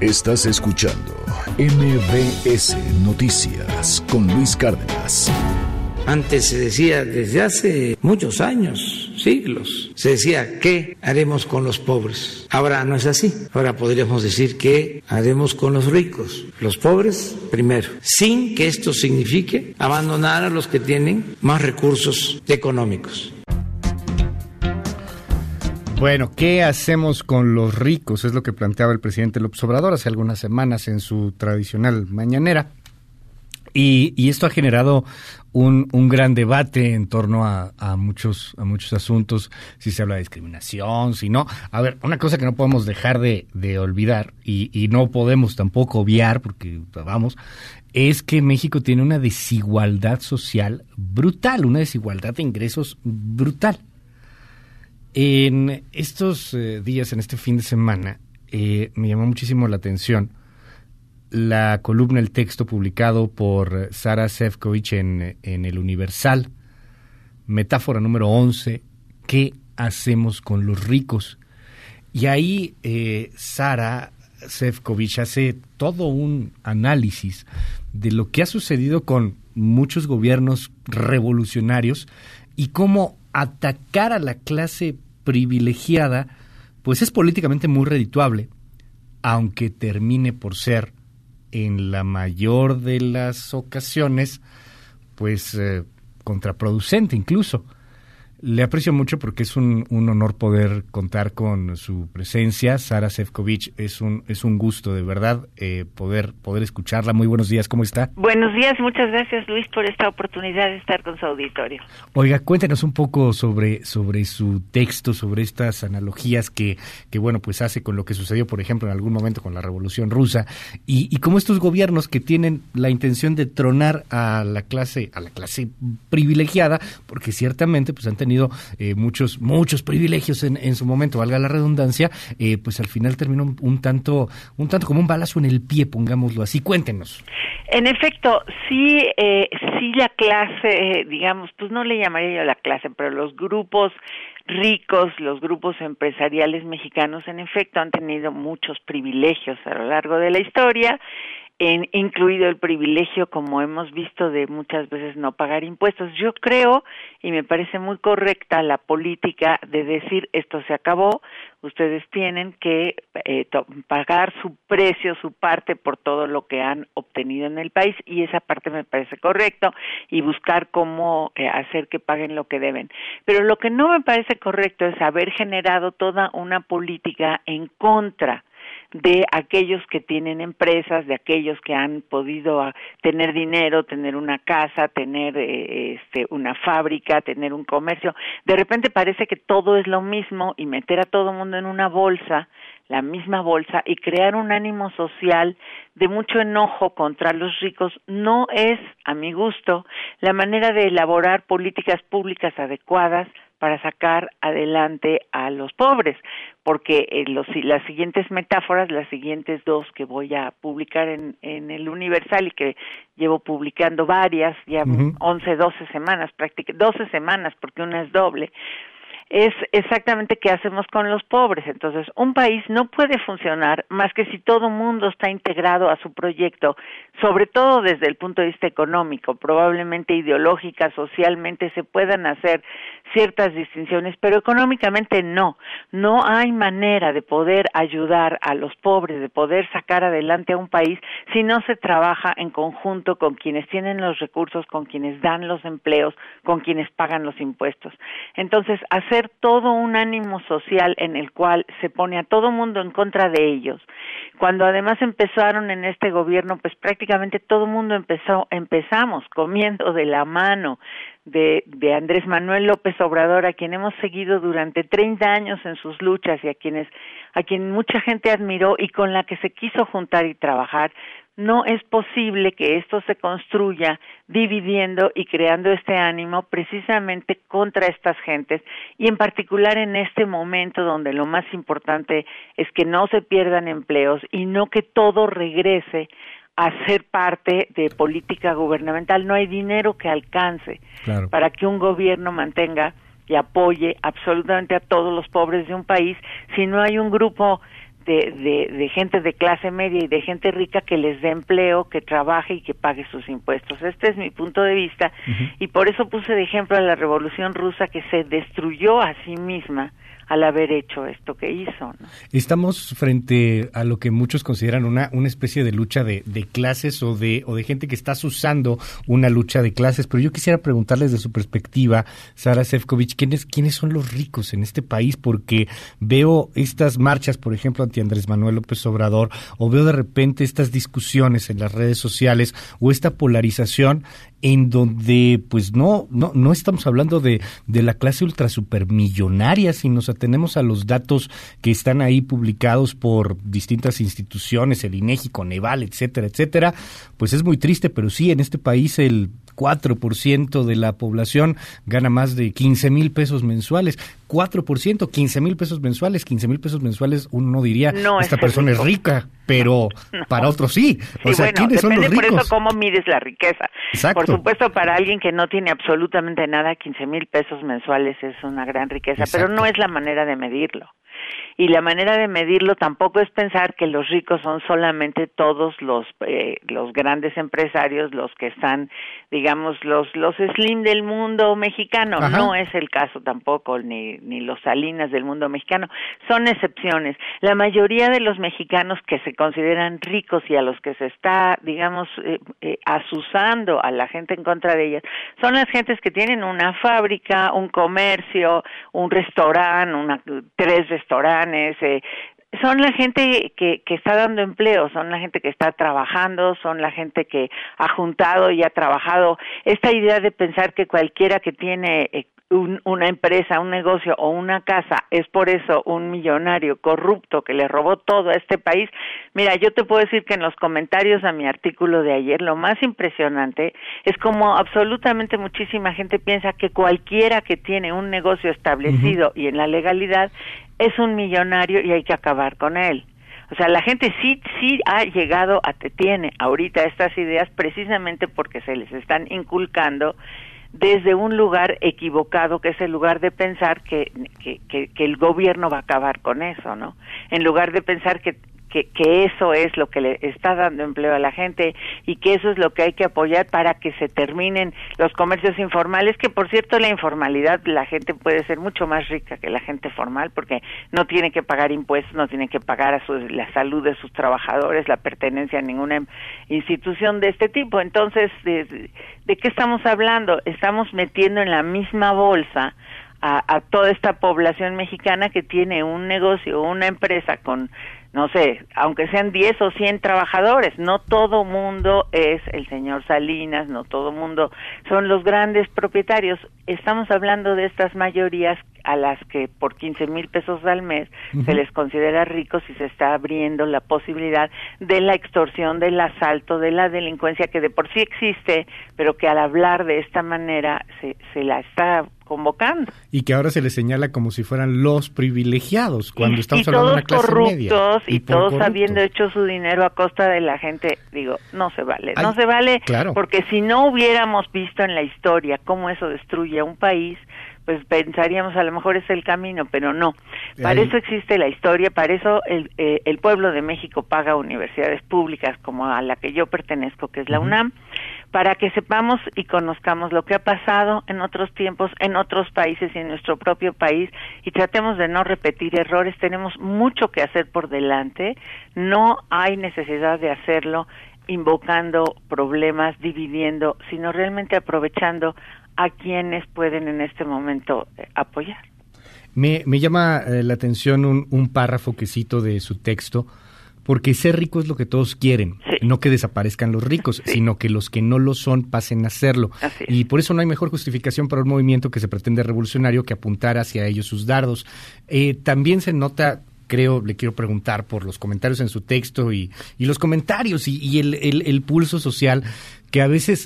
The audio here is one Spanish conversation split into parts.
Estás escuchando MBS Noticias con Luis Cárdenas. Antes se decía, desde hace muchos años, siglos, se decía, ¿qué haremos con los pobres? Ahora no es así. Ahora podríamos decir, ¿qué haremos con los ricos? Los pobres primero, sin que esto signifique abandonar a los que tienen más recursos económicos. Bueno, ¿qué hacemos con los ricos? Es lo que planteaba el presidente López Obrador hace algunas semanas en su tradicional mañanera. Y esto ha generado un gran debate en torno a muchos asuntos, si se habla de discriminación, si no. A ver, una cosa que no podemos dejar de olvidar y no podemos tampoco obviar, porque vamos, es que México tiene una desigualdad social brutal, una desigualdad de ingresos brutal. En estos días, en este fin de semana, me llamó muchísimo la atención la columna, el texto publicado por Sara Sefcovic en El Universal, metáfora número 11, ¿qué hacemos con los ricos? Y ahí Sara Sefcovic hace todo un análisis de lo que ha sucedido con muchos gobiernos revolucionarios y cómo atacar a la clase privilegiada pues es políticamente muy redituable, aunque termine por ser en la mayor de las ocasiones pues contraproducente incluso. Le aprecio mucho porque es un honor poder contar con su presencia. Sara Sefcovic, es un gusto de verdad poder escucharla. Muy buenos días, ¿cómo está? Buenos días, muchas gracias Luis por esta oportunidad de estar con su auditorio. Oiga, cuéntenos un poco sobre su texto, sobre estas analogías que bueno, pues hace con lo que sucedió, por ejemplo, en algún momento con la Revolución Rusa y cómo estos gobiernos que tienen la intención de tronar a la clase privilegiada, porque ciertamente pues han tenido muchos privilegios en su momento, valga la redundancia, pues al final terminó un tanto como un balazo en el pie, pongámoslo así. Cuéntenos. En efecto, sí la clase, digamos, pues no le llamaría yo la clase, pero los grupos ricos, los grupos empresariales mexicanos, en efecto, han tenido muchos privilegios a lo largo de la historia, incluido el privilegio, como hemos visto, de muchas veces no pagar impuestos. Yo creo, y me parece muy correcta la política de decir, esto se acabó, ustedes tienen que pagar su precio, su parte por todo lo que han obtenido en el país, y esa parte me parece correcto, y buscar cómo hacer que paguen lo que deben. Pero lo que no me parece correcto es haber generado toda una política en contra de aquellos que tienen empresas, de aquellos que han podido tener dinero, tener una casa, tener una fábrica, tener un comercio. De repente parece que todo es lo mismo y meter a todo el mundo en una bolsa, la misma bolsa, y crear un ánimo social de mucho enojo contra los ricos no es, a mi gusto, la manera de elaborar políticas públicas adecuadas para sacar adelante a los pobres, porque las siguientes metáforas, las siguientes dos que voy a publicar en El Universal y que llevo publicando varias, ya 11, 12 semanas, 12 semanas porque una es doble, es exactamente qué hacemos con los pobres. Entonces, un país no puede funcionar más que si todo mundo está integrado a su proyecto, sobre todo desde el punto de vista económico, probablemente ideológica, socialmente se puedan hacer ciertas distinciones, pero económicamente no hay manera de poder ayudar a los pobres, de poder sacar adelante a un país si no se trabaja en conjunto con quienes tienen los recursos, con quienes dan los empleos, con quienes pagan los impuestos. Entonces, hacer todo un ánimo social en el cual se pone a todo mundo en contra de ellos. Cuando además empezaron en este gobierno, pues prácticamente todo mundo empezamos comiendo de la mano de Andrés Manuel López Obrador, a quien hemos seguido durante 30 años en sus luchas y a quien mucha gente admiró y con la que se quiso juntar y trabajar. No es posible que esto se construya dividiendo y creando este ánimo precisamente contra estas gentes, y en particular en este momento donde lo más importante es que no se pierdan empleos y no que todo regrese a ser parte de política gubernamental. No hay dinero que alcance para que un gobierno mantenga y apoye absolutamente a todos los pobres de un país si no hay un grupo de gente de clase media y de gente rica que les dé empleo, que trabaje y que pague sus impuestos. Este es mi punto de vista, y por eso puse de ejemplo a la Revolución Rusa, que se destruyó a sí misma al haber hecho esto que hizo, ¿no? Estamos frente a lo que muchos consideran una especie de lucha de clases o de gente que está usando una lucha de clases, pero yo quisiera preguntarles desde su perspectiva, Sara Sefcovic, ¿quiénes son los ricos en este país? Porque veo estas marchas, por ejemplo, anti Andrés Manuel López Obrador, o veo de repente estas discusiones en las redes sociales o esta polarización en donde pues no estamos hablando de la clase ultra supermillonaria, si nos atenemos a los datos que están ahí publicados por distintas instituciones, el INEGI, Coneval, etcétera, etcétera, pues es muy triste, pero sí, en este país el 4% de la población gana más de 15,000 pesos mensuales. 4%, 15,000 pesos mensuales. 15,000 pesos mensuales, uno diría, no, esta persona rico. Es rica, pero no. Para otros sí. O sea, bueno, ¿quiénes son los ricos? Por eso cómo mides la riqueza. Exacto. Por supuesto, para alguien que no tiene absolutamente nada, 15,000 pesos mensuales es una gran riqueza. Exacto. Pero no es la manera de medirlo. Y la manera de medirlo tampoco es pensar que los ricos son solamente todos los grandes empresarios, los que están, digamos, los slim del mundo mexicano. Ajá. No es el caso tampoco, ni los Salinas del mundo mexicano. Son excepciones. La mayoría de los mexicanos que se consideran ricos y a los que se está, digamos, asusando a la gente en contra de ellas, son las gentes que tienen una fábrica, un comercio, un restaurante, 3 restaurantes, son la gente que está dando empleo, son la gente que está trabajando, son la gente que ha juntado y ha trabajado. Esta idea de pensar que cualquiera que tiene una empresa, un negocio o una casa es por eso un millonario corrupto que le robó todo a este país. Mira, yo te puedo decir que en los comentarios a mi artículo de ayer, lo más impresionante es como absolutamente muchísima gente piensa que cualquiera que tiene un negocio establecido y en la legalidad es un millonario y hay que acabar con él. O sea, la gente sí ha llegado tiene ahorita estas ideas precisamente porque se les están inculcando desde un lugar equivocado, que es el lugar de pensar que el gobierno va a acabar con eso, ¿no? En lugar de pensar que eso es lo que le está dando empleo a la gente y que eso es lo que hay que apoyar para que se terminen los comercios informales, que por cierto la informalidad, la gente puede ser mucho más rica que la gente formal porque no tiene que pagar impuestos, no tiene que pagar la salud de sus trabajadores, la pertenencia a ninguna institución de este tipo. Entonces, ¿de qué estamos hablando? Estamos metiendo en la misma bolsa a toda esta población mexicana que tiene un negocio o una empresa con, no sé, aunque sean 10 o 100 trabajadores, no todo mundo es el señor Salinas, no todo mundo son los grandes propietarios. Estamos hablando de estas mayorías a las que por 15,000 pesos al mes se les considera ricos y se está abriendo la posibilidad de la extorsión, del asalto, de la delincuencia que de por sí existe, pero que al hablar de esta manera se la está convocando. Y que ahora se les señala como si fueran los privilegiados, cuando estamos hablando de una clase media. Y todos habiendo hecho su dinero a costa de la gente, digo, no se vale. No se vale, claro. Porque si no hubiéramos visto en la historia cómo eso destruye a un país, pues pensaríamos a lo mejor es el camino, pero no. Para eso existe la historia, para eso el pueblo de México paga universidades públicas como a la que yo pertenezco, que es la UNAM, para que sepamos y conozcamos lo que ha pasado en otros tiempos, en otros países y en nuestro propio país, y tratemos de no repetir errores. Tenemos mucho que hacer por delante, no hay necesidad de hacerlo invocando problemas, dividiendo, sino realmente aprovechando a quienes pueden en este momento apoyar. Me llama la atención un párrafo que cito de su texto, porque ser rico es lo que todos quieren, no que desaparezcan los ricos, sino que los que no lo son pasen a serlo. Y por eso no hay mejor justificación para un movimiento que se pretende revolucionario que apuntar hacia ellos sus dardos. También se nota, creo, le quiero preguntar por los comentarios en su texto y los comentarios y el pulso social, que a veces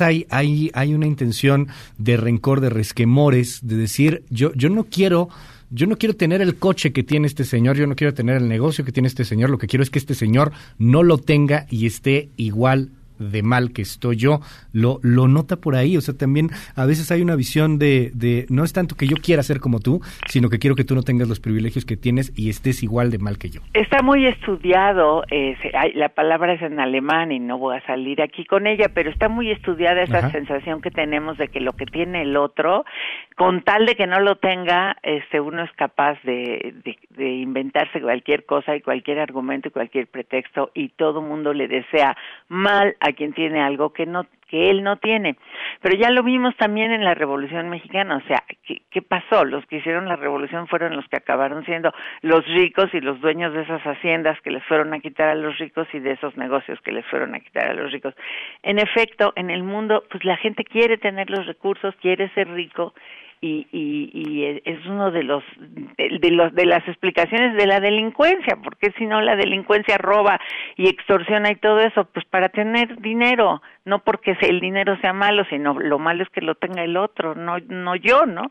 hay una intención de rencor, de resquemores, de decir, yo no quiero tener el coche que tiene este señor, yo no quiero tener el negocio que tiene este señor, lo que quiero es que este señor no lo tenga y esté igual de mal que estoy yo, lo nota por ahí. O sea, también a veces hay una visión de no es tanto que yo quiera ser como tú, sino que quiero que tú no tengas los privilegios que tienes y estés igual de mal que yo. Está muy estudiado, la palabra es en alemán y no voy a salir aquí con ella, pero está muy estudiada esa sensación que tenemos de que lo que tiene el otro, con tal de que no lo tenga, uno es capaz de inventarse cualquier cosa y cualquier argumento y cualquier pretexto, y todo mundo le desea mal a quien tiene algo que él no tiene. Pero ya lo vimos también en la Revolución Mexicana. O sea, ¿qué pasó? Los que hicieron la revolución fueron los que acabaron siendo los ricos y los dueños de esas haciendas que les fueron a quitar a los ricos y de esos negocios que les fueron a quitar a los ricos. En efecto, en el mundo, pues la gente quiere tener los recursos, quiere ser rico, y es uno de las explicaciones de la delincuencia, porque si no la delincuencia roba y extorsiona y todo eso, pues para tener dinero, no porque el dinero sea malo, sino lo malo es que lo tenga el otro, no yo, ¿no?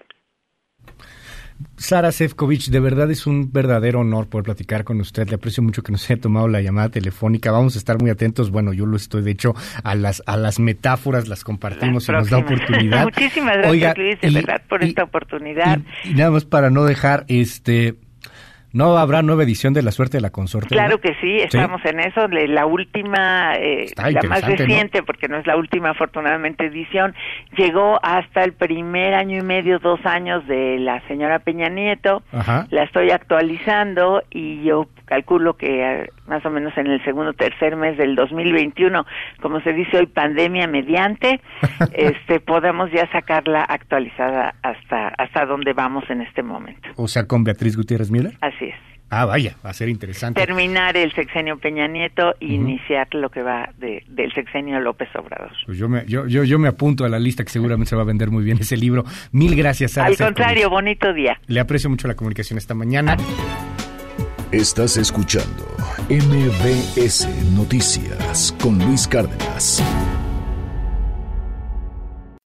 Sara Sefcovic, de verdad es un verdadero honor poder platicar con usted. Le aprecio mucho que nos haya tomado la llamada telefónica. Vamos a estar muy atentos. Bueno, yo lo estoy, de hecho, a las metáforas las compartimos si nos da oportunidad. Muchísimas gracias, Oiga, Luis, de verdad, por esta oportunidad. Y nada más para no dejar, ¿no habrá nueva edición de La Suerte de la Consorte? Claro que sí, estamos en eso. La última, la más reciente, ¿no? Porque no es la última, afortunadamente, edición, llegó hasta el primer año y medio, 2 años de la señora Peña Nieto. Ajá. La estoy actualizando y yo calculo que más o menos en el segundo o tercer mes del 2021, como se dice hoy, pandemia mediante, podemos ya sacarla actualizada hasta donde vamos en este momento. O sea, con Beatriz Gutiérrez Müller. Así es. Ah, vaya, va a ser interesante. Terminar el sexenio Peña Nieto e iniciar lo que va del sexenio López Obrador. Pues yo me apunto a la lista, que seguramente se va a vender muy bien ese libro. Mil gracias, Sara. Al contrario, bonito día. Le aprecio mucho la comunicación esta mañana. Estás escuchando MBS Noticias con Luis Cárdenas.